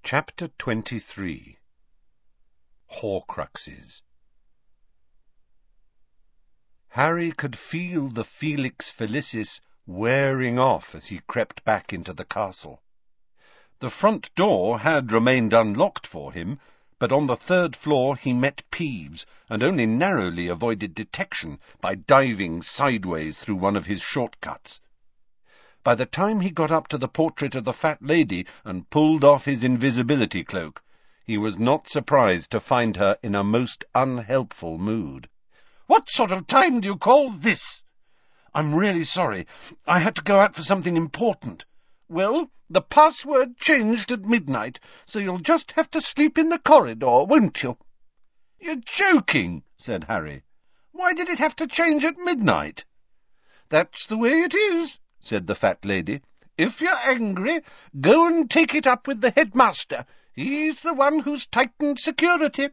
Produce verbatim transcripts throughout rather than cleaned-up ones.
Chapter twenty-three. Horcruxes. Harry could feel the Felix Felicis wearing off as he crept back into the castle. The front door had remained unlocked for him, but on the third floor he met Peeves, and only narrowly avoided detection by diving sideways through one of his shortcuts. By the time he got up to the portrait of the fat lady and pulled off his invisibility cloak, he was not surprised to find her in a most unhelpful mood. "What sort of time do you call this?" "I'm really sorry. I had to go out for something important." "Well, the password changed at midnight, so you'll just have to sleep in the corridor, won't you?" "You're joking," said Harry. "Why did it have to change at midnight?" "That's the way it is," said the fat lady. "If you're angry, go and take it up with the headmaster. He's the one who's tightened security."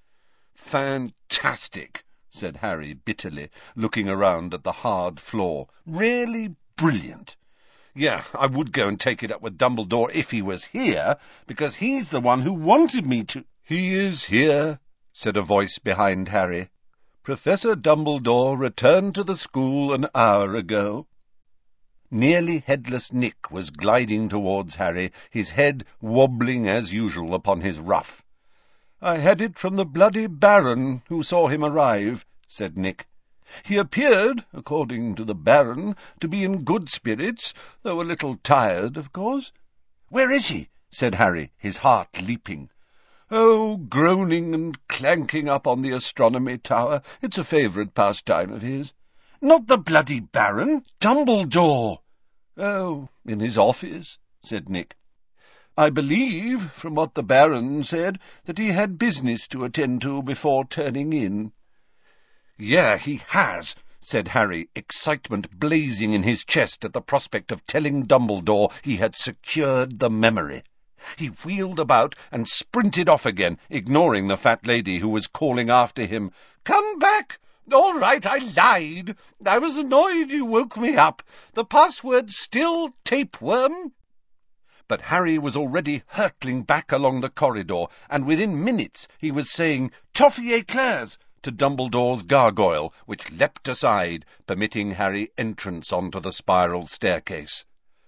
"Fantastic," said Harry bitterly, looking around at the hard floor. "Really brilliant. Yeah, I would go and take it up with Dumbledore if he was here, because he's the one who wanted me to—" "He is here," said a voice behind Harry. "Professor Dumbledore returned to the school an hour ago." Nearly headless Nick was gliding towards Harry, his head wobbling as usual upon his ruff. "I had it from the bloody Baron, who saw him arrive," said Nick. "He appeared, according to the Baron, to be in good spirits, though a little tired, of course." "Where is he?" said Harry, his heart leaping. "Oh, groaning and clanking up on the astronomy tower. It's a favourite pastime of his." "Not the bloody Baron, Dumbledore." "Oh, in his office," said Nick. "I believe, from what the Baron said, that he had business to attend to before turning in." "Yeah, he has," said Harry, excitement blazing in his chest at the prospect of telling Dumbledore he had secured the memory. He wheeled about and sprinted off again, ignoring the fat lady who was calling after him, "Come back! All right, I lied. I was annoyed you woke me up. The password's still tapeworm." But Harry was already hurtling back along the corridor, and within minutes he was saying "Toffee eclairs" to Dumbledore's gargoyle, which leapt aside, permitting Harry entrance onto the spiral staircase.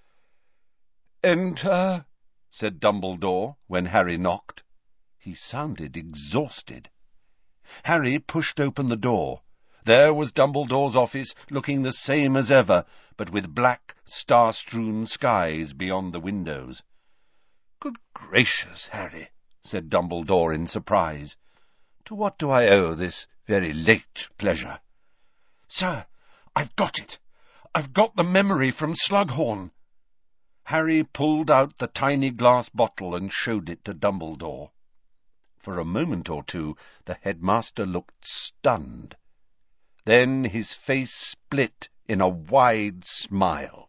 "Enter," said Dumbledore when Harry knocked. He sounded exhausted. Harry pushed open the door. There was Dumbledore's office, looking the same as ever, but with black, star-strewn skies beyond the windows. "Good gracious, Harry," said Dumbledore in surprise. "To what do I owe this very late pleasure?" "Sir, I've got it. I've got the memory from Slughorn." Harry pulled out the tiny glass bottle and showed it to Dumbledore. For a moment or two the headmaster looked stunned. Then his face split in a wide smile.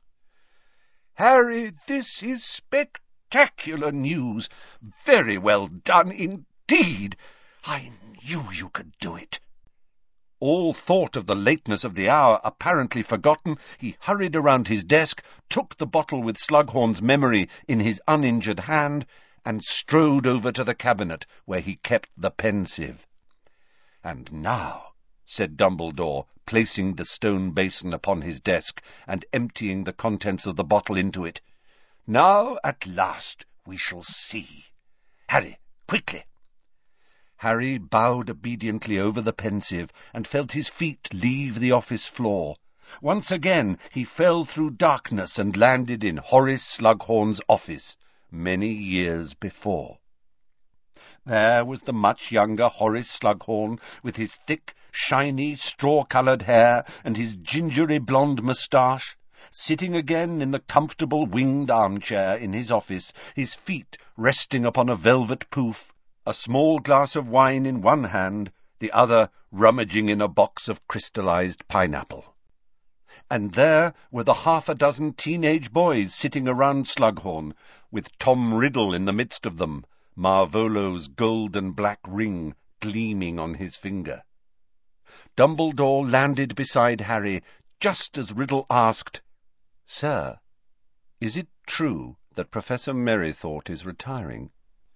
"Harry, this is spectacular news. Very well done indeed. I knew you could do it." All thought of the lateness of the hour apparently forgotten, he hurried around his desk, took the bottle with Slughorn's memory in his uninjured hand, and strode over to the cabinet where he kept the Pensieve. "And now," said Dumbledore, placing the stone basin upon his desk and emptying the contents of the bottle into it, "now, at last, we shall see. Harry, quickly." Harry bowed obediently over the Pensieve and felt his feet leave the office floor. Once again he fell through darkness and landed in Horace Slughorn's office, many years before. There was the much younger Horace Slughorn, with his thick, shiny, straw-coloured hair and his gingery blonde moustache, sitting again in the comfortable winged armchair in his office, his feet resting upon a velvet poof, a small glass of wine in one hand, the other rummaging in a box of crystallized pineapple. And there were the half a dozen teenage boys sitting around Slughorn, with Tom Riddle in the midst of them, Marvolo's gold and black ring gleaming on his finger. Dumbledore landed beside Harry just as Riddle asked, "Sir, is it true that Professor Merrythought is retiring?"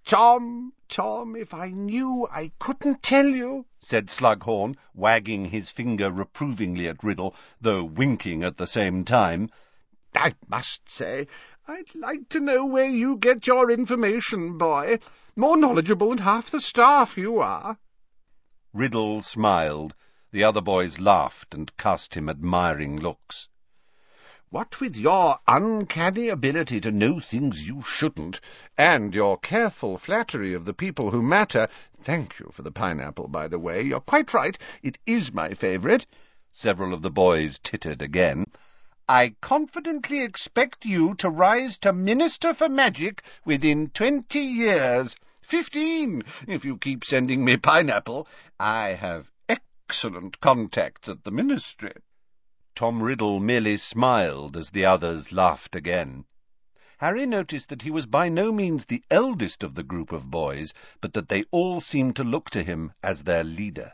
Tom, Tom, if I knew, I couldn't tell you, said Slughorn, wagging his finger reprovingly at Riddle, though winking at the same time. I must say, I'd like to know where you get your information, boy. More knowledgeable than half the staff you are. Riddle smiled. The other boys laughed and cast him admiring looks. What with your uncanny ability to know things you shouldn't, and your careful flattery of the people who matter— thank you for the pineapple, by the way. You're quite right. It is my favourite. Several of the boys tittered again. I confidently expect you to rise to Minister for Magic within twenty years. Fifteen, if you keep sending me pineapple. I have excellent contacts at the Ministry. Tom Riddle merely smiled as the others laughed again. Harry noticed that he was by no means the eldest of the group of boys, but that they all seemed to look to him as their leader.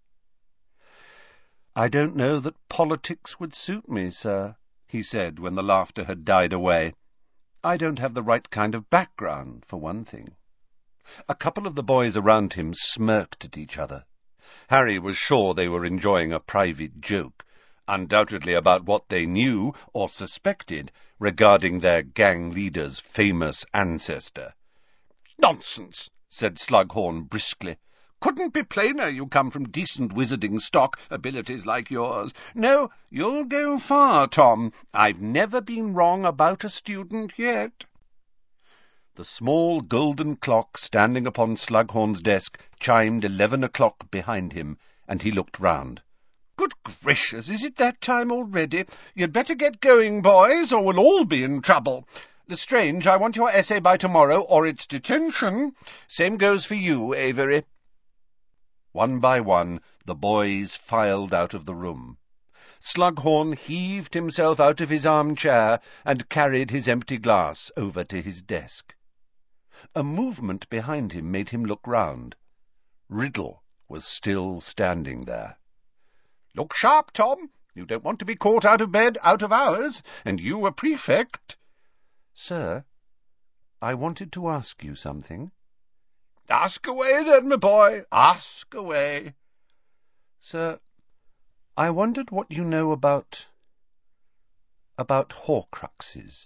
"I don't know that politics would suit me, sir," he said when the laughter had died away. "I don't have the right kind of background, for one thing." A couple of the boys around him smirked at each other. Harry was sure they were enjoying a private joke, undoubtedly about what they knew or suspected regarding their gang leader's famous ancestor. "Nonsense," said Slughorn briskly. "Couldn't be plainer you come from decent wizarding stock, abilities like yours. No, you'll go far, Tom. I've never been wrong about a student yet." The small golden clock standing upon Slughorn's desk chimed eleven o'clock behind him, and he looked round. "Good gracious, is it that time already? You'd better get going, boys, or we'll all be in trouble. Lestrange, I want your essay by tomorrow, or it's detention. Same goes for you, Avery." One by one, the boys filed out of the room. Slughorn heaved himself out of his armchair and carried his empty glass over to his desk. A movement behind him made him look round. Riddle was still standing there. "Look sharp, Tom. You don't want to be caught out of bed out of hours, and you a prefect." "Sir, I wanted to ask you something." "Ask away, then, my boy. Ask away." "Sir, I wondered what you know about... about Horcruxes."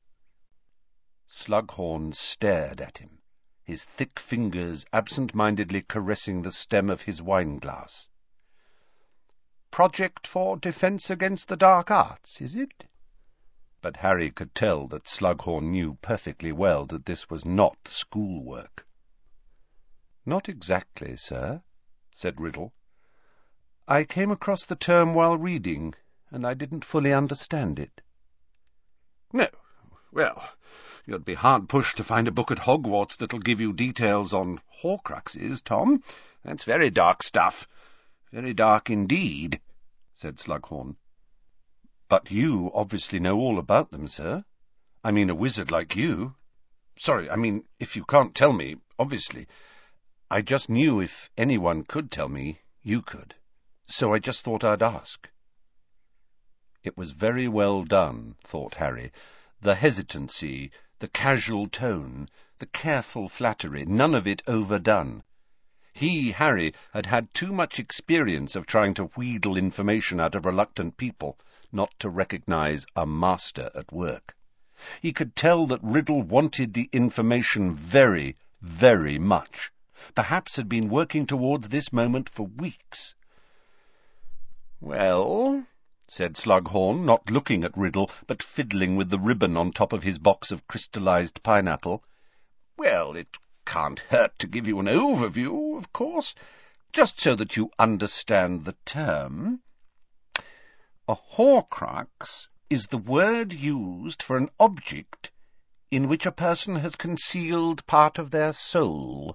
Slughorn stared at him, his thick fingers absent-mindedly caressing the stem of his wine-glass. "Project for defence against the dark arts, is it?" But Harry could tell that Slughorn knew perfectly well that this was not schoolwork. "Not exactly, sir," said Riddle. "I came across the term while reading, and I didn't fully understand it." "No. Well, you'd be hard-pushed to find a book at Hogwarts that'll give you details on Horcruxes, Tom. That's very dark stuff. Very dark indeed," said Slughorn. "But you obviously know all about them, sir. I mean, a wizard like you." "Sorry, I mean, if you can't tell me, obviously. I just knew if anyone could tell me, you could. So I just thought I'd ask." It was very well done, thought Harry. The hesitancy, the casual tone, the careful flattery, none of it overdone. He, Harry, had had too much experience of trying to wheedle information out of reluctant people not to recognize a master at work. He could tell that Riddle wanted the information very, very much. Perhaps had been working towards this moment for weeks. "Well," said Slughorn, not looking at Riddle, but fiddling with the ribbon on top of his box of crystallized pineapple. "Well, it can't hurt to give you an overview, of course, just so that you understand the term. A Horcrux is the word used for an object in which a person has concealed part of their soul."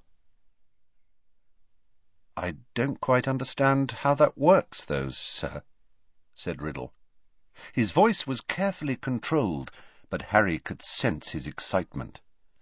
"I don't quite understand how that works, though, sir," said Riddle. His voice was carefully controlled, but Harry could sense his excitement.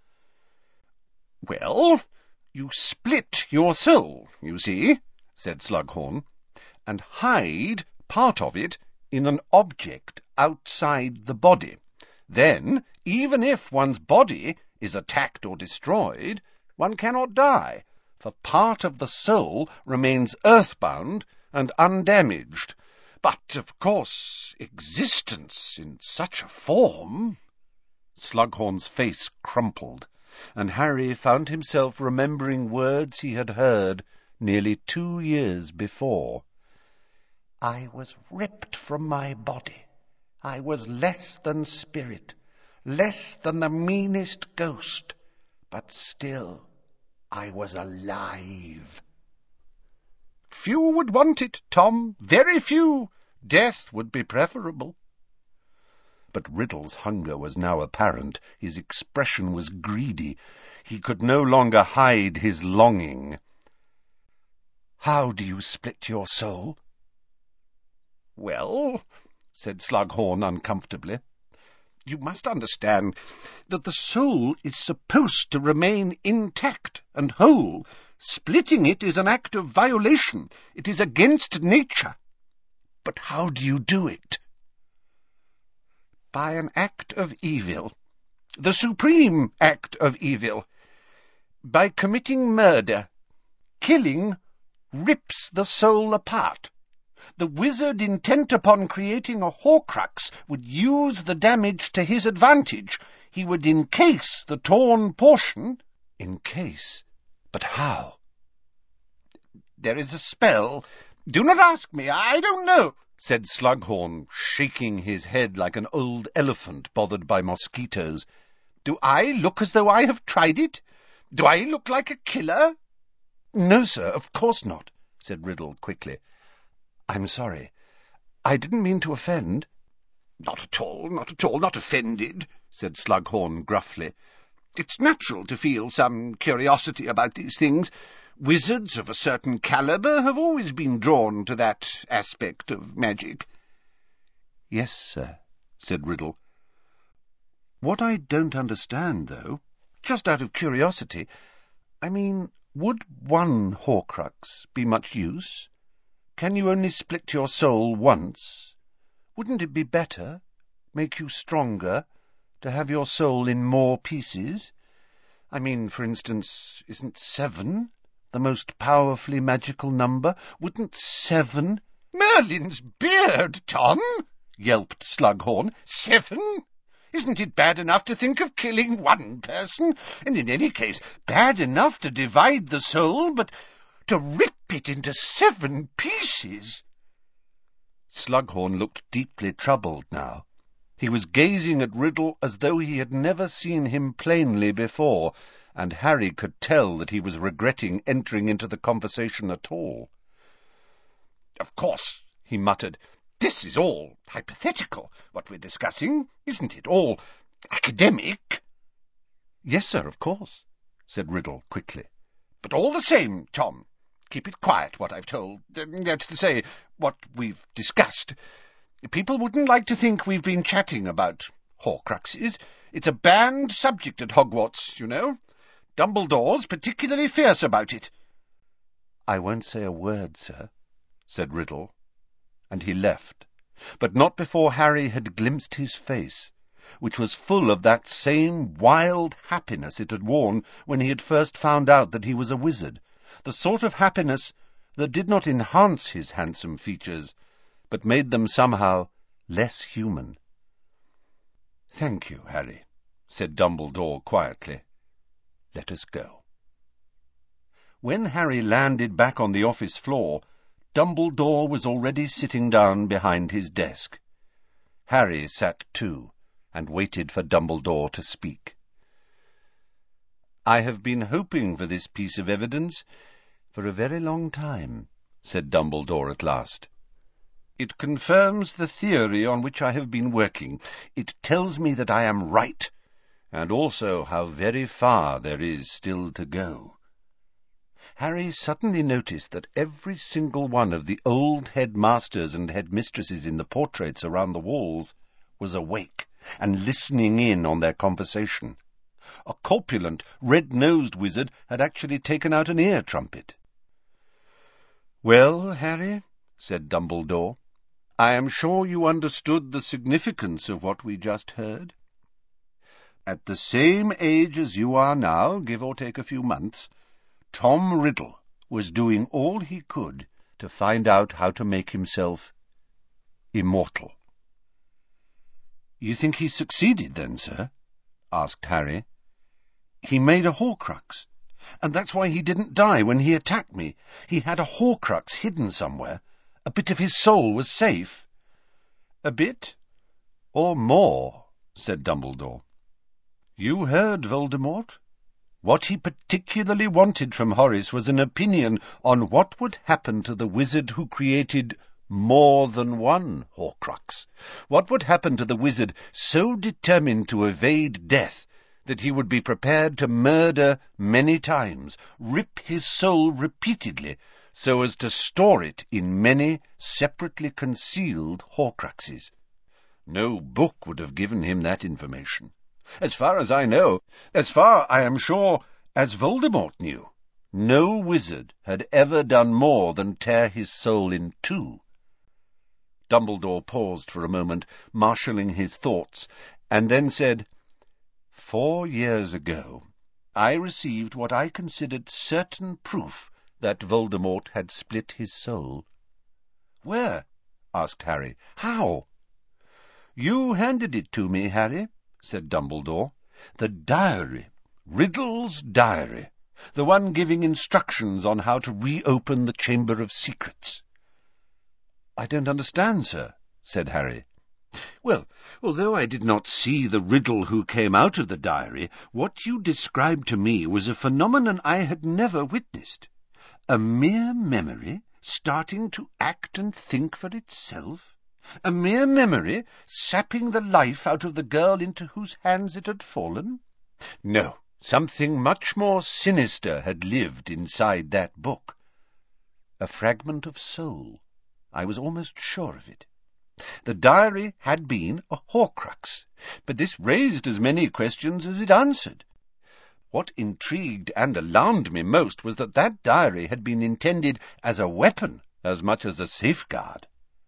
"Well, you split your soul, you see," said Slughorn, "and hide part of it in an object outside the body. Then, even if one's body is attacked or destroyed, One cannot die, for part of the soul remains earthbound and undamaged. But, of course, existence in such a form—" Slughorn's face crumpled, and Harry found himself remembering words he had heard nearly two years before. "I was ripped from my body. I was less than spirit, less than the meanest ghost, but still I was alive." "Few would want it, Tom, very few. Death would be preferable." But Riddle's hunger was now apparent. His expression was greedy. He could no longer hide his longing. "How do you split your soul?" "Well," said Slughorn uncomfortably, "you must understand that the soul is supposed to remain intact and whole. Splitting it is an act of violation. It is against nature." "But how do you do it?" "By an act of evil, the supreme act of evil. By committing murder. Killing rips the soul apart. The wizard intent upon creating a Horcrux would use the damage to his advantage. He would encase the torn portion." "Encase? But how?" "There is a spell. Do not ask me. I don't know," said Slughorn, shaking his head like an old elephant bothered by mosquitoes. "Do I look as though I have tried it? Do I look like a killer?" "No, sir, of course not," said Riddle quickly. "I'm sorry. I didn't mean to offend." "Not at all, not at all, not offended," said Slughorn gruffly. "It's natural to feel some curiosity about these things. Wizards of a certain calibre have always been drawn to that aspect of magic." "Yes, sir," said Riddle. "What I don't understand, though, just out of curiosity, I mean, would one Horcrux be much use? Can you only split your soul once? Wouldn't it be better, make you stronger, to have your soul in more pieces? I mean, for instance, isn't seven the most powerfully magical number? Wouldn't seven—" "Merlin's beard, Tom!" yelped Slughorn. "Seven? Isn't it bad enough to think of killing one person? And in any case, bad enough to divide the soul, but to rip it into seven pieces—" Slughorn looked deeply troubled now. He was gazing at Riddle as though he had never seen him plainly before, and Harry could tell that he was regretting entering into the conversation at all. "Of course," he muttered, "this is all hypothetical, what we're discussing, isn't it? All academic." "Yes, sir, of course," said Riddle quickly. "But all the same, Tom, keep it quiet, what I've told. That's to say, what we've discussed. People wouldn't like to think we've been chatting about Horcruxes. It's a banned subject at Hogwarts, you know. Dumbledore's particularly fierce about it." "I won't say a word, sir," said Riddle, and he left, but not before Harry had glimpsed his face, which was full of that same wild happiness it had worn when he had first found out that he was a wizard, the sort of happiness that did not enhance his handsome features, but made them somehow less human. "Thank you, Harry," said Dumbledore quietly. "Let us go." When Harry landed back on the office floor, Dumbledore was already sitting down behind his desk. Harry sat too, and waited for Dumbledore to speak. "I have been hoping for this piece of evidence for a very long time," said Dumbledore at last. "It confirms the theory on which I have been working. It tells me that I am right, and also how very far there is still to go." Harry suddenly noticed that every single one of the old headmasters and headmistresses in the portraits around the walls was awake and listening in on their conversation. A corpulent, red-nosed wizard had actually taken out an ear-trumpet. "Well, Harry," said Dumbledore, "I am sure you understood the significance of what we just heard." At the same age as you are now, give or take a few months, Tom Riddle was doing all he could to find out how to make himself immortal." "You think he succeeded, then, sir?" asked Harry. "He made a Horcrux, and that's why he didn't die when he attacked me. He had a Horcrux hidden somewhere. A bit of his soul was safe." "A bit, or more," said Dumbledore. "You heard Voldemort. What he particularly wanted from Horace was an opinion on what would happen to the wizard who created more than one Horcrux. What would happen to the wizard so determined to evade death that he would be prepared to murder many times, rip his soul repeatedly, so as to store it in many separately concealed Horcruxes. No book would have given him that information. As far as I know, as far, I am sure, as Voldemort knew, no wizard had ever done more than tear his soul in two." Dumbledore paused for a moment, marshalling his thoughts, and then said, "Four years ago, I received what I considered certain proof that Voldemort had split his soul." "Where?" asked Harry. "How?" "You handed it to me, Harry," said Dumbledore. "The diary, Riddle's diary, the one giving instructions on how to reopen the Chamber of Secrets." "I don't understand, sir," said Harry. "Well, although I did not see the Riddle who came out of the diary, what you described to me was a phenomenon I had never witnessed. A mere memory starting to act and think for itself. A mere memory sapping the life out of the girl into whose hands it had fallen. No, something much more sinister had lived inside that book. A fragment of soul. I was almost sure of it. The diary had been a Horcrux, but this raised as many questions as it answered. What intrigued and alarmed me most was that that diary had been intended as a weapon as much as a safeguard."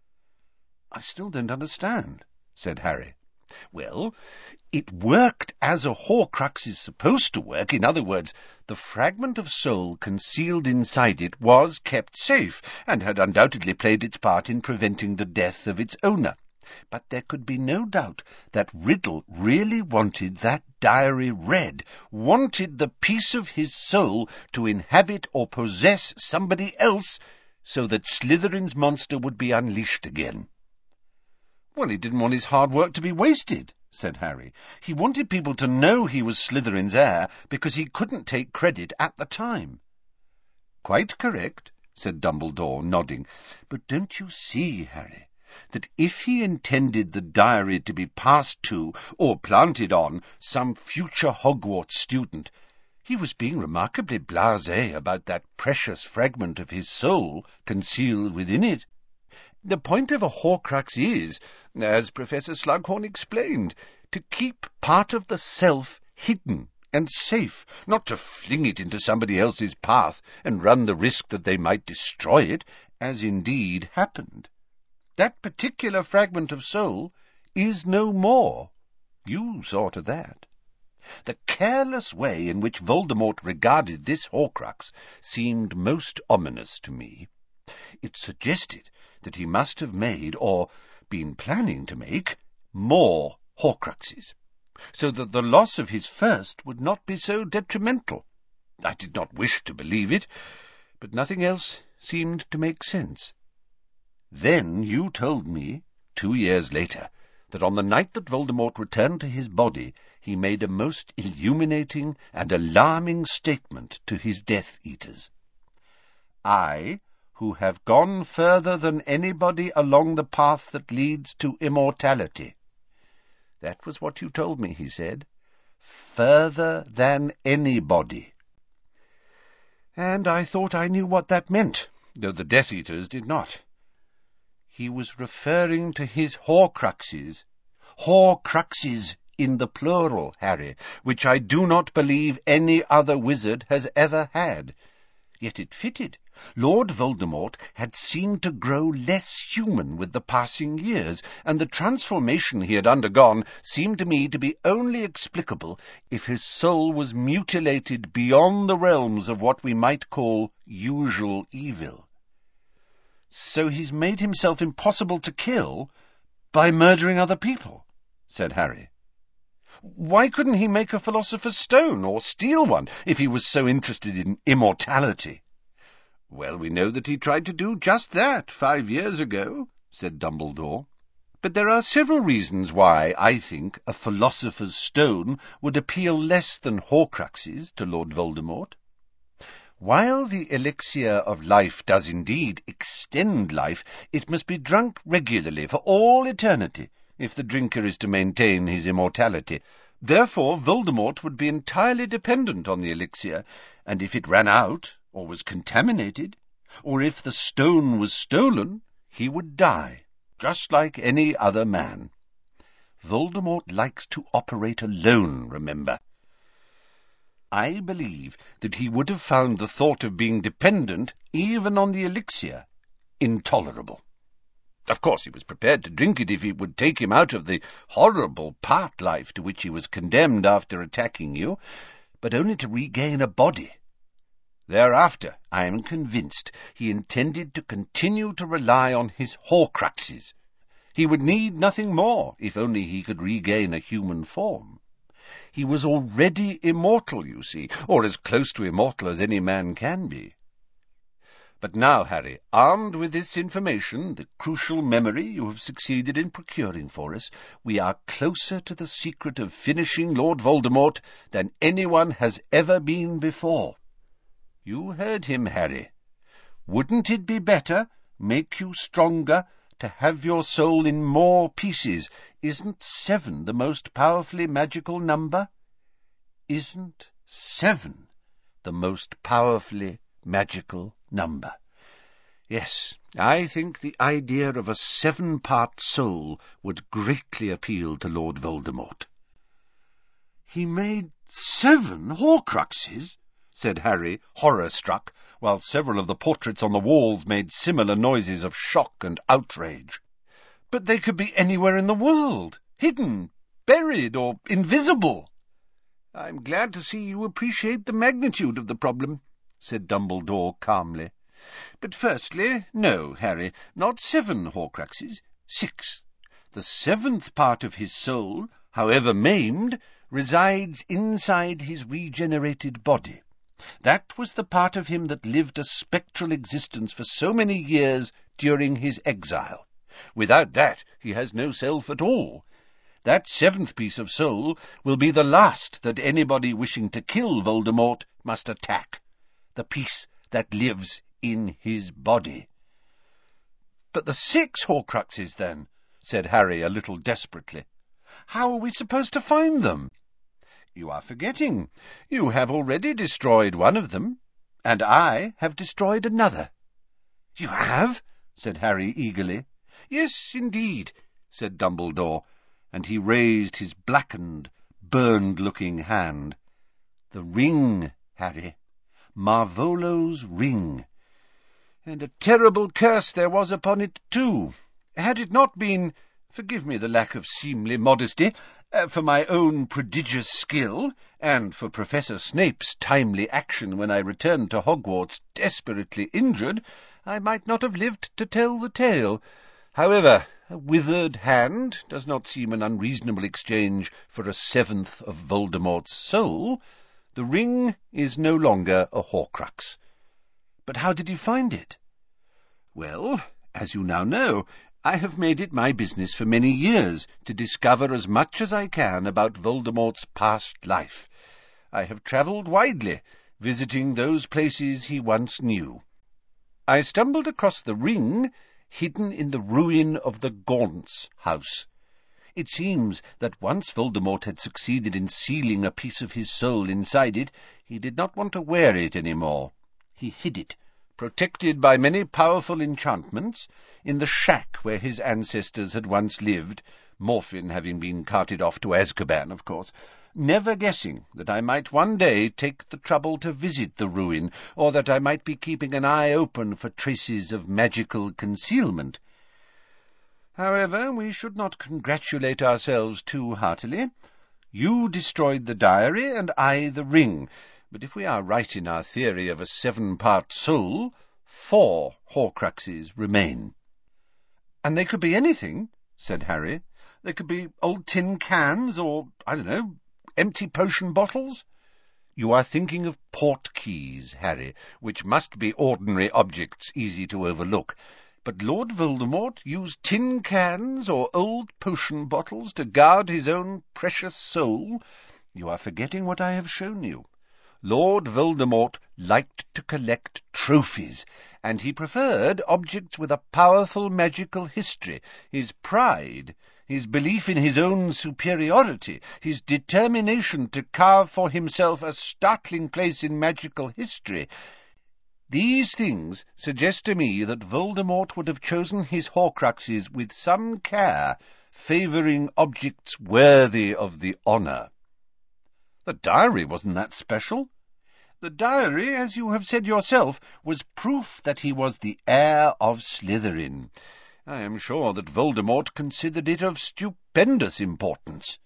"I still don't understand," said Harry. "Well, it worked as a Horcrux is supposed to work. In other words, the fragment of soul concealed inside it was kept safe, and had undoubtedly played its part in preventing the death of its owner. But there could be no doubt that Riddle really wanted that diary read, wanted the piece of his soul to inhabit or possess somebody else, so that Slytherin's monster would be unleashed again." "Well, he didn't want his hard work to be wasted," said Harry. "He wanted people to know he was Slytherin's heir, because he couldn't take credit at the time." "Quite correct," said Dumbledore, nodding. "But don't you see, Harry, that if he intended the diary to be passed to, or planted on, some future Hogwarts student, he was being remarkably blasé about that precious fragment of his soul concealed within it. The point of a Horcrux is, as Professor Slughorn explained, to keep part of the self hidden and safe, not to fling it into somebody else's path and run the risk that they might destroy it, as indeed happened. That particular fragment of soul is no more. You saw to that. The careless way in which Voldemort regarded this Horcrux seemed most ominous to me. It suggested that he must have made, or been planning to make, more Horcruxes, so that the loss of his first would not be so detrimental. I did not wish to believe it, but nothing else seemed to make sense. Then you told me, two years later, that on the night that Voldemort returned to his body, he made a most illuminating and alarming statement to his Death Eaters. I, who have gone further than anybody along the path that leads to immortality. That was what you told me, he said. Further than anybody. And I thought I knew what that meant, though the Death Eaters did not. He was referring to his Horcruxes. Horcruxes in the plural, Harry, which I do not believe any other wizard has ever had. Yet it fitted. Lord Voldemort had seemed to grow less human with the passing years, and the transformation he had undergone seemed to me to be only explicable if his soul was mutilated beyond the realms of what we might call usual evil. "So he's made himself impossible to kill by murdering other people," said Harry. "Why couldn't he make a philosopher's stone, or steal one, if he was so interested in immortality?" "Well, we know that he tried to do just that five years ago," said Dumbledore. "But there are several reasons why I think a philosopher's stone would appeal less than Horcruxes to Lord Voldemort. While the elixir of life does indeed extend life, it must be drunk regularly for all eternity, if the drinker is to maintain his immortality. Therefore Voldemort would be entirely dependent on the elixir, and if it ran out, or was contaminated, or if the stone was stolen, he would die, just like any other man. Voldemort likes to operate alone, remember. I believe that he would have found the thought of being dependent, even on the elixir, intolerable. Of course he was prepared to drink it if it would take him out of the horrible part life to which he was condemned after attacking you, but only to regain a body. Thereafter, I am convinced, he intended to continue to rely on his Horcruxes. He would need nothing more, if only he could regain a human form. He was already immortal, you see, or as close to immortal as any man can be. But now, Harry, armed with this information, the crucial memory you have succeeded in procuring for us, we are closer to the secret of finishing Lord Voldemort than anyone has ever been before. You heard him, Harry. Wouldn't it be better, make you stronger, to have your soul in more pieces? Isn't seven the most powerfully magical number? Isn't seven the most powerfully magical number? Yes, I think the idea of a seven-part soul would greatly appeal to Lord Voldemort. "He made seven Horcruxes?" said Harry, horror-struck, while several of the portraits on the walls made similar noises of shock and outrage. "But they could be anywhere in the world, hidden, buried, or invisible." "I'm glad to see you appreciate the magnitude of the problem," said Dumbledore calmly. "But firstly, no, Harry, not seven Horcruxes, six. The seventh part of his soul, however maimed, resides inside his regenerated body. That was the part of him that lived a spectral existence for so many years during his exile. Without that, he has no self at all. That seventh piece of soul will be the last that anybody wishing to kill Voldemort must attack, the piece that lives in his body." "But the six Horcruxes, then?" said Harry a little desperately. "How are we supposed to find them?" "You are forgetting. You have already destroyed one of them, and I have destroyed another." "You have?" said Harry eagerly. "Yes, indeed," said Dumbledore, and he raised his blackened, burned-looking hand. "The ring, Harry, Marvolo's ring. And a terrible curse there was upon it, too. Had it not been, forgive me the lack of seemly modesty, uh, for my own prodigious skill, and for Professor Snape's timely action when I returned to Hogwarts desperately injured, I might not have lived to tell the tale. However, a withered hand does not seem an unreasonable exchange for a seventh of Voldemort's soul. The ring is no longer a Horcrux." "But how did you find it?" "Well, as you now know, I have made it my business for many years to discover as much as I can about Voldemort's past life. I have travelled widely, visiting those places he once knew. I stumbled across the ring hidden in the ruin of the Gaunts house. It seems that once Voldemort had succeeded in sealing a piece of his soul inside it, he did not want to wear it any more. He hid it, protected by many powerful enchantments, in the shack where his ancestors had once lived, Morphin having been carted off to Azkaban, of course. never guessing that I might one day take the trouble to visit the ruin, or that I might be keeping an eye open for traces of magical concealment. However, we should not congratulate ourselves too heartily. You destroyed the diary, and I the ring, but if we are right in our theory of a seven-part soul, four Horcruxes remain. And they could be anything, said Harry. They could be old tin cans, or, I don't know, empty potion bottles. You are thinking of portkeys, Harry, which must be ordinary objects easy to overlook. But Lord Voldemort used tin cans or old potion bottles to guard his own precious soul. You are forgetting what I have shown you. Lord Voldemort liked to collect trophies, and he preferred objects with a powerful magical history. His pride, his belief in his own superiority, his determination to carve for himself a startling place in magical history, these things suggest to me that Voldemort would have chosen his Horcruxes with some care, favouring objects worthy of the honour. The diary wasn't that special. The diary, as you have said yourself, was proof that he was the heir of Slytherin. I am sure that Voldemort considered it of stupendous importance.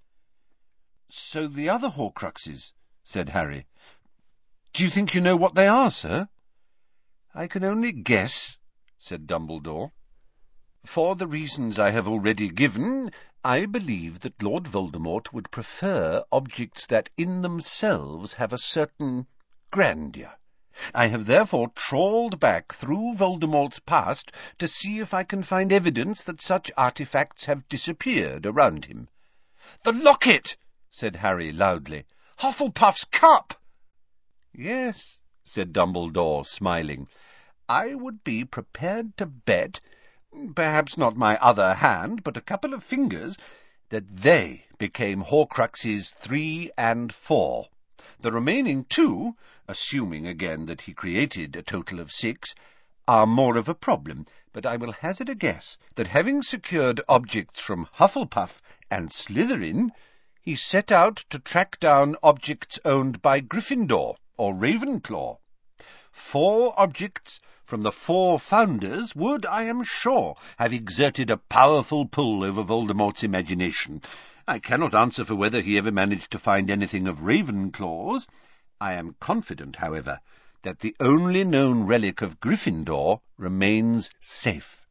So the other Horcruxes, said Harry. Do you think you know what they are, sir? I can only guess, said Dumbledore. For the reasons I have already given, I believe that Lord Voldemort would prefer objects that in themselves have a certain grandeur. I have therefore trawled back through Voldemort's past to see if I can find evidence that such artifacts have disappeared around him. "The locket!" said Harry loudly. "Hufflepuff's cup!" "Yes," said Dumbledore, smiling. "I would be prepared to bet, perhaps not my other hand, but a couple of fingers, that they became Horcruxes three and four. The remaining two, assuming again that he created a total of six, are more of a problem, but I will hazard a guess that having secured objects from Hufflepuff and Slytherin, he set out to track down objects owned by Gryffindor or Ravenclaw. Four objects from the four founders would, I am sure, have exerted a powerful pull over Voldemort's imagination. I cannot answer for whether he ever managed to find anything of Ravenclaw's. I am confident, however, that the only known relic of Gryffindor remains safe."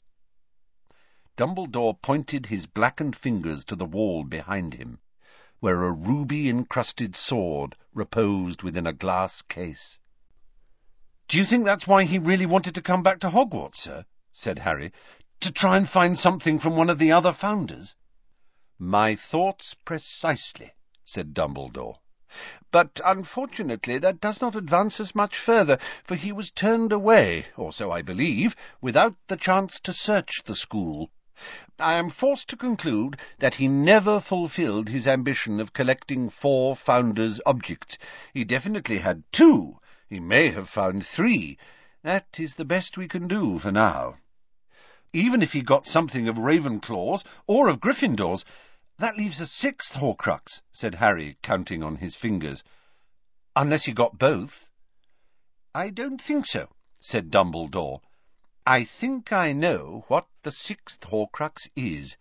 Dumbledore pointed his blackened fingers to the wall behind him, where a ruby-encrusted sword reposed within a glass case. "Do you think that's why he really wanted to come back to Hogwarts, sir?" said Harry. "To try and find something from one of the other founders?" "My thoughts precisely," said Dumbledore. "But unfortunately that does not advance us much further, for he was turned away, or so I believe, without the chance to search the school. I am forced to conclude that he never fulfilled his ambition of collecting four founders' objects. He definitely had two. He may have found three. That is the best we can do for now. Even if he got something of Ravenclaw's or of Gryffindor's, that leaves a sixth Horcrux," said Harry, counting on his fingers. "Unless he got both." "I don't think so," said Dumbledore. "I think I know what the sixth Horcrux is.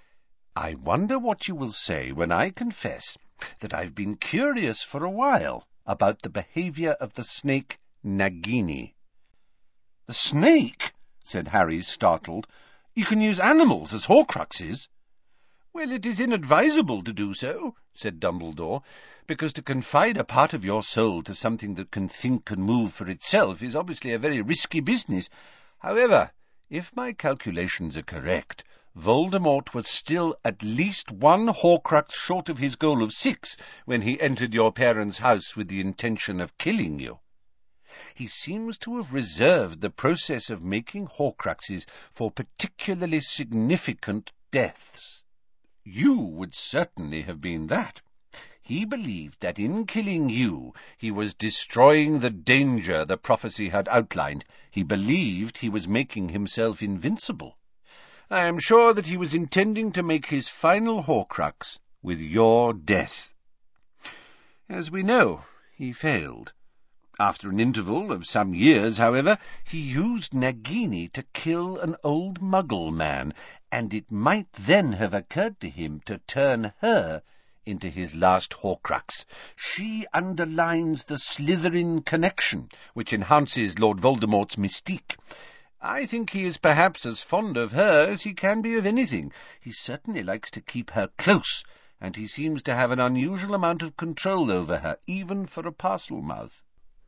I wonder what you will say when I confess that I've been curious for a while about the behaviour of the snake Nagini." "The snake?" said Harry, startled. "You can use animals as Horcruxes." "Well, it is inadvisable to do so," said Dumbledore, "because to confide a part of your soul to something that can think and move for itself is obviously a very risky business. However, if my calculations are correct, Voldemort was still at least one Horcrux short of his goal of six when he entered your parents' house with the intention of killing you. He seems to have reserved the process of making Horcruxes for particularly significant deaths. You would certainly have been that. He believed that in killing you he was destroying the danger the prophecy had outlined. He believed he was making himself invincible. I am sure that he was intending to make his final Horcrux with your death. As we know, he failed. After an interval of some years, however, he used Nagini to kill an old Muggle man, and it might then have occurred to him to turn her into his last Horcrux. She underlines the Slytherin connection, which enhances Lord Voldemort's mystique. I think he is perhaps as fond of her as he can be of anything. He certainly likes to keep her close, and he seems to have an unusual amount of control over her, even for a Parselmouth.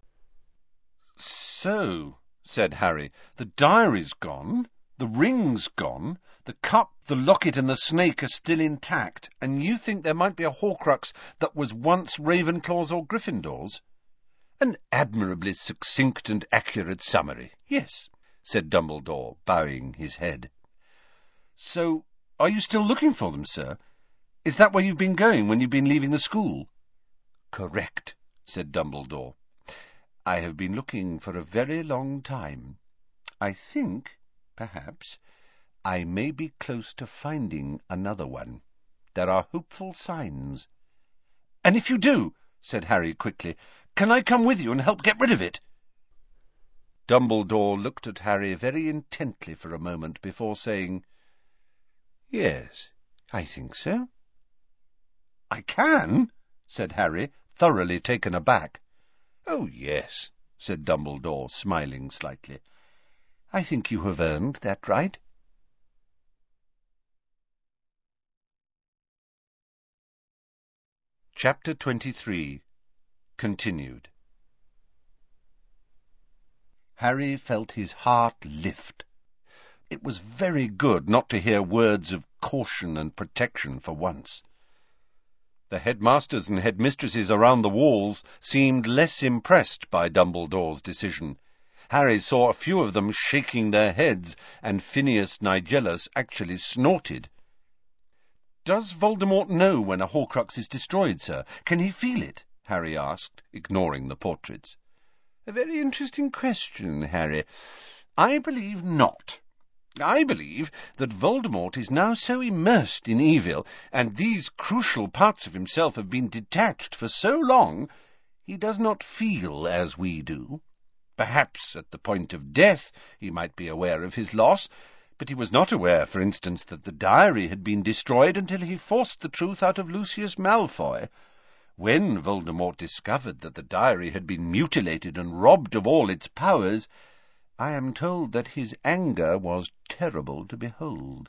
"So," said Harry, "the diary's gone, the ring's gone, the cup, the locket, and the snake are still intact, and you think there might be a Horcrux that was once Ravenclaw's or Gryffindor's?" "An admirably succinct and accurate summary, yes," said Dumbledore, bowing his head. "So, are you still looking for them, sir? Is that where you've been going when you've been leaving the school?" "Correct," said Dumbledore. "I have been looking for a very long time. I think, perhaps, I may be close to finding another one. There are hopeful signs." "And if you do," said Harry quickly, "can I come with you and help get rid of it?" Dumbledore looked at Harry very intently for a moment before saying, "Yes, I think so." "I can?" said Harry, thoroughly taken aback. "Oh, yes," said Dumbledore, smiling slightly. "I think you have earned that right." Chapter twenty-three. Continued. Harry felt his heart lift. It was very good not to hear words of caution and protection for once. The headmasters and headmistresses around the walls seemed less impressed by Dumbledore's decision. Harry saw a few of them shaking their heads, and Phineas Nigellus actually snorted. "Does Voldemort know when a Horcrux is destroyed, sir? Can he feel it?" Harry asked, ignoring the portraits. "A very interesting question, Harry. I believe not. I believe that Voldemort is now so immersed in evil, and these crucial parts of himself have been detached for so long, he does not feel as we do. Perhaps at the point of death he might be aware of his loss, but he was not aware, for instance, that the diary had been destroyed until he forced the truth out of Lucius Malfoy. When Voldemort discovered that the diary had been mutilated and robbed of all its powers, I am told that his anger was terrible to behold."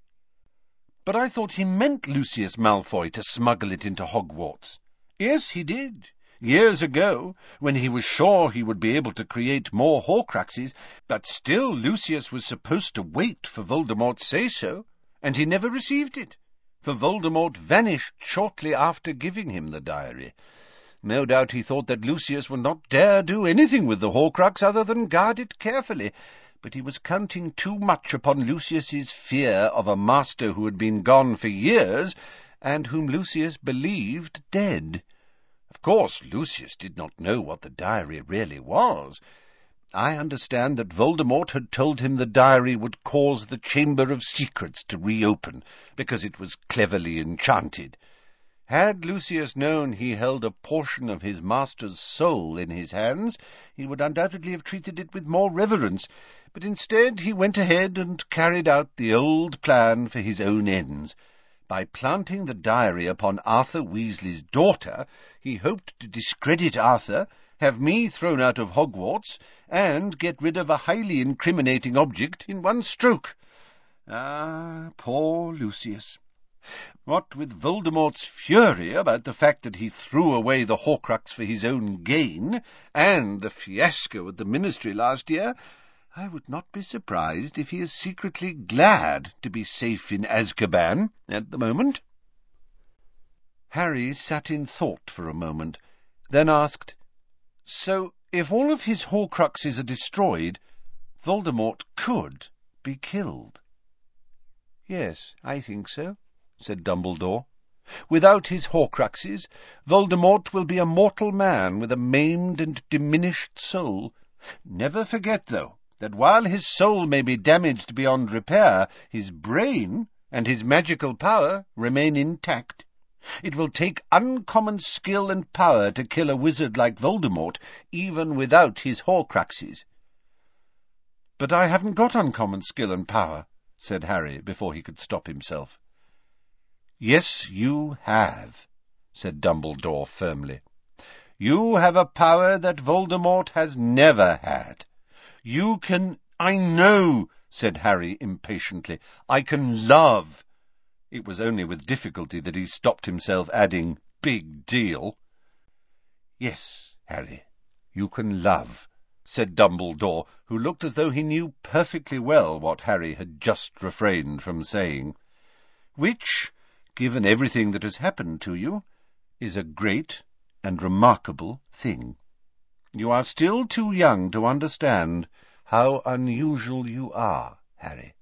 "But I thought he meant Lucius Malfoy to smuggle it into Hogwarts." "Yes, he did, years ago, when he was sure he would be able to create more Horcruxes, but still Lucius was supposed to wait for Voldemort's say-so, and he never received it, for Voldemort vanished shortly after giving him the diary. No doubt he thought that Lucius would not dare do anything with the Horcrux other than guard it carefully, but he was counting too much upon Lucius's fear of a master who had been gone for years, and whom Lucius believed dead. Of course, Lucius did not know what the diary really was. I understand that Voldemort had told him the diary would cause the Chamber of Secrets to reopen, because it was cleverly enchanted. Had Lucius known he held a portion of his master's soul in his hands, he would undoubtedly have treated it with more reverence, but instead he went ahead and carried out the old plan for his own ends. By planting the diary upon Arthur Weasley's daughter, he hoped to discredit Arthur, have me thrown out of Hogwarts, and get rid of a highly incriminating object in one stroke. Ah, poor Lucius! What with Voldemort's fury about the fact that he threw away the Horcrux for his own gain, and the fiasco at the Ministry last year, I would not be surprised if he is secretly glad to be safe in Azkaban at the moment." Harry sat in thought for a moment, then asked, "So, if all of his Horcruxes are destroyed, Voldemort could be killed?" "Yes, I think so," said Dumbledore. "Without his Horcruxes, Voldemort will be a mortal man with a maimed and diminished soul. Never forget, though, that while his soul may be damaged beyond repair, his brain and his magical power remain intact. It will take uncommon skill and power to kill a wizard like Voldemort, even without his Horcruxes." "But I haven't got uncommon skill and power," said Harry, before he could stop himself. "Yes, you have," said Dumbledore firmly. "You have a power that Voldemort has never had. You can—" "I know," said Harry impatiently. "I can love." It was only with difficulty that he stopped himself, adding, "Big deal." "Yes, Harry, you can love," said Dumbledore, who looked as though he knew perfectly well what Harry had just refrained from saying. "Which, given everything that has happened to you, is a great and remarkable thing. You are still too young to understand how unusual you are, Harry."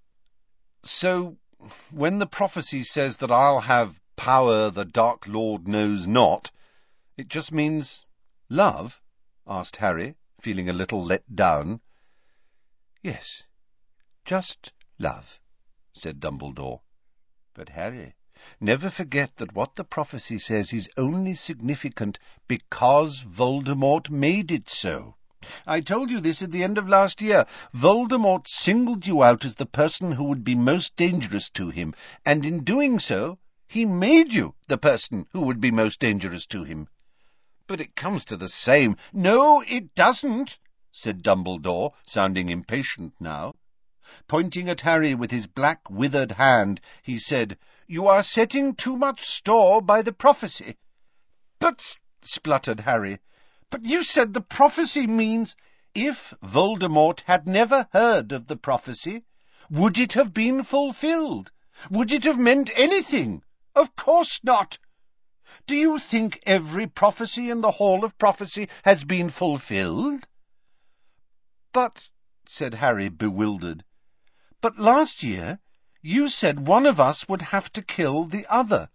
"So, when the prophecy says that I'll have power the Dark Lord knows not, it just means love?" asked Harry, feeling a little let down. "Yes, just love," said Dumbledore. "But, Harry, never forget that what the prophecy says is only significant because Voldemort made it so. I told you this at the end of last year. Voldemort singled you out as the person who would be most dangerous to him, and in doing so, he made you the person who would be most dangerous to him." "But it comes to the same." "No, it doesn't," said Dumbledore, sounding impatient now. Pointing at Harry with his black, withered hand, he said, "You are setting too much store by the prophecy." "But," spluttered Harry, "but you said the prophecy means—" "If Voldemort had never heard of the prophecy, would it have been fulfilled? Would it have meant anything? Of course not. Do you think every prophecy in the Hall of Prophecy has been fulfilled?" "But," said Harry, bewildered, "but last year you said one of us would have to kill the other."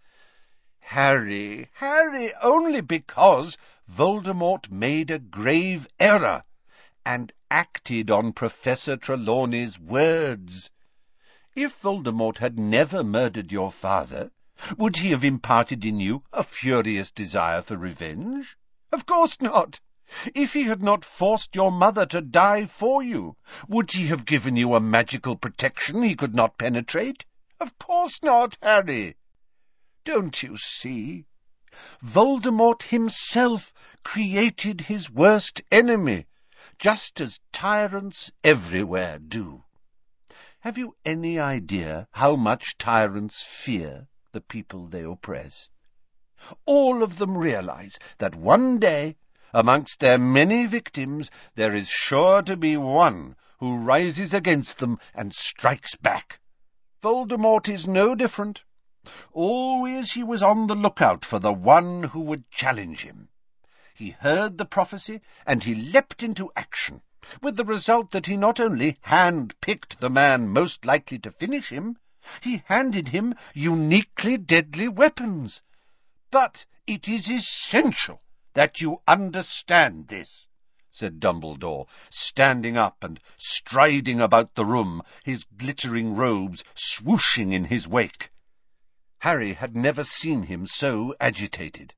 "Harry, Harry, only because Voldemort made a grave error and acted on Professor Trelawney's words. If Voldemort had never murdered your father, would he have imparted in you a furious desire for revenge? Of course not. If he had not forced your mother to die for you, would he have given you a magical protection he could not penetrate? Of course not, Harry. Don't you see? Voldemort himself created his worst enemy, just as tyrants everywhere do. Have you any idea how much tyrants fear the people they oppress? All of them realize that one day, amongst their many victims, there is sure to be one who rises against them and strikes back. Voldemort is no different. Always he was on the lookout for the one who would challenge him. He heard the prophecy, and he leapt into action, with the result that he not only hand-picked the man most likely to finish him, he handed him uniquely deadly weapons. But it is essential that you understand this, said Dumbledore, standing up and striding about the room, his glittering robes swooshing in his wake. Harry had never seen him so agitated.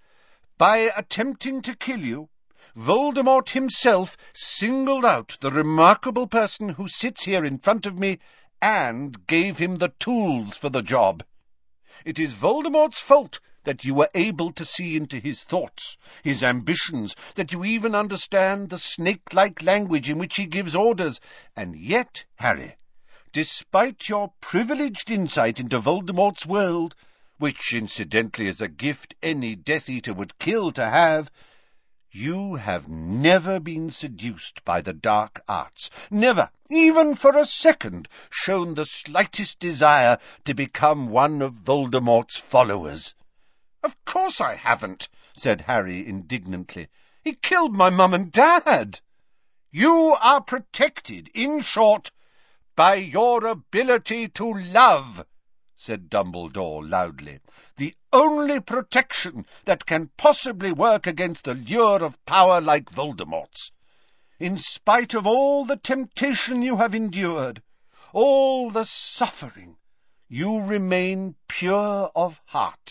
By attempting to kill you, Voldemort himself singled out the remarkable person who sits here in front of me and gave him the tools for the job. It is Voldemort's fault that you were able to see into his thoughts, his ambitions, that you even understand the snake-like language in which he gives orders. And yet, Harry, despite your privileged insight into Voldemort's world, which incidentally is a gift any Death Eater would kill to have, you have never been seduced by the dark arts, never, even for a second, shown the slightest desire to become one of Voldemort's followers. Of course I haven't, said Harry indignantly. He killed my mum and dad. You are protected, in short, by your ability to love, said Dumbledore loudly. The only protection that can possibly work against a lure of power like Voldemort's. In spite of all the temptation you have endured, all the suffering, you remain pure of heart,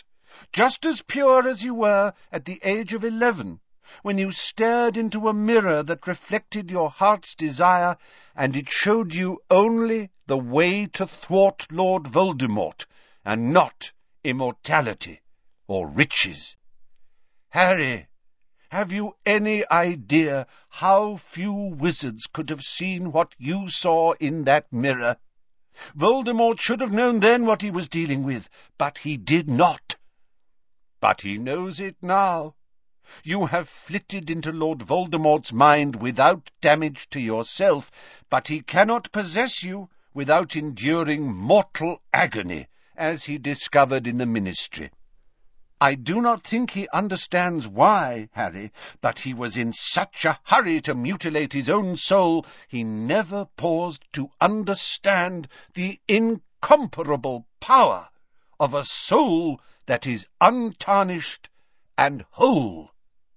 just as pure as you were at the age of eleven, when you stared into a mirror that reflected your heart's desire, and it showed you only the way to thwart Lord Voldemort, and not immortality or riches. Harry, have you any idea how few wizards could have seen what you saw in that mirror? Voldemort should have known then what he was dealing with, but he did not. But he knows it now. You have flitted into Lord Voldemort's mind without damage to yourself, but he cannot possess you without enduring mortal agony, as he discovered in the Ministry. I do not think he understands why, Harry, but he was in such a hurry to mutilate his own soul, he never paused to understand the incomparable power of a soul that is untarnished and whole.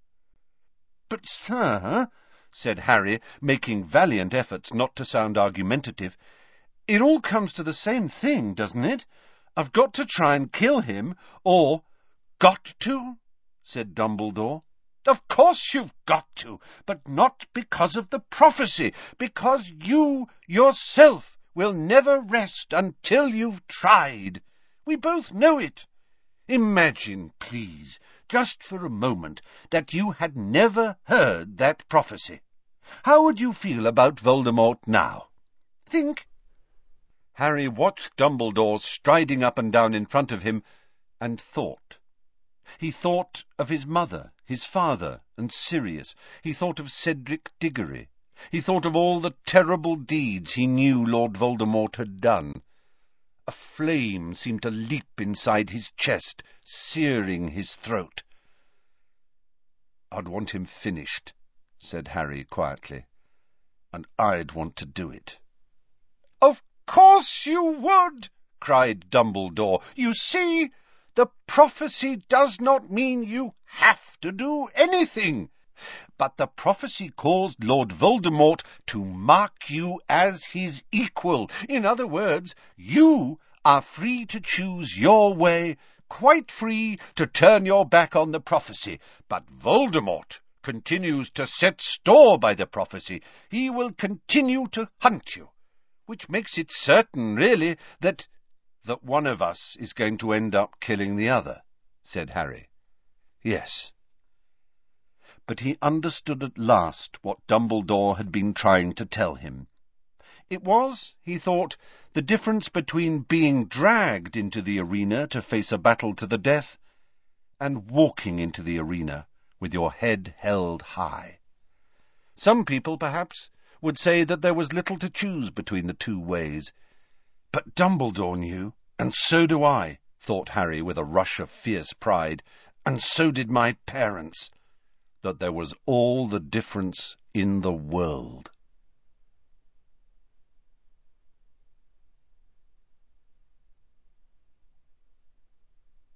But, sir, said Harry, making valiant efforts not to sound argumentative, it all comes to the same thing, doesn't it? I've got to try and kill him, or... Got to? Said Dumbledore. Of course you've got to, but not because of the prophecy, because you yourself will never rest until you've tried. We both know it. Imagine, please, just for a moment, that you had never heard that prophecy. How would you feel about Voldemort now? Think. Harry watched Dumbledore striding up and down in front of him, and thought. He thought of his mother, his father, and Sirius. He thought of Cedric Diggory. He thought of all the terrible deeds he knew Lord Voldemort had done. A flame seemed to leap inside his chest, searing his throat. "I'd want him finished," said Harry quietly, "and I'd want to do it." "Of course you would!" cried Dumbledore. "You see, the prophecy does not mean you have to do anything, but the prophecy caused Lord Voldemort to mark you as his equal. In other words, you are free to choose your way, quite free to turn your back on the prophecy, but Voldemort continues to set store by the prophecy. He will continue to hunt you, which makes it certain, really, that that one of us is going to end up killing the other," said Harry. "Yes." But he understood at last what Dumbledore had been trying to tell him. It was, he thought, the difference between being dragged into the arena to face a battle to the death and walking into the arena with your head held high. Some people, perhaps, would say that there was little to choose between the two ways. But Dumbledore knew, and so do I, thought Harry with a rush of fierce pride, and so did my parents, that there was all the difference in the world.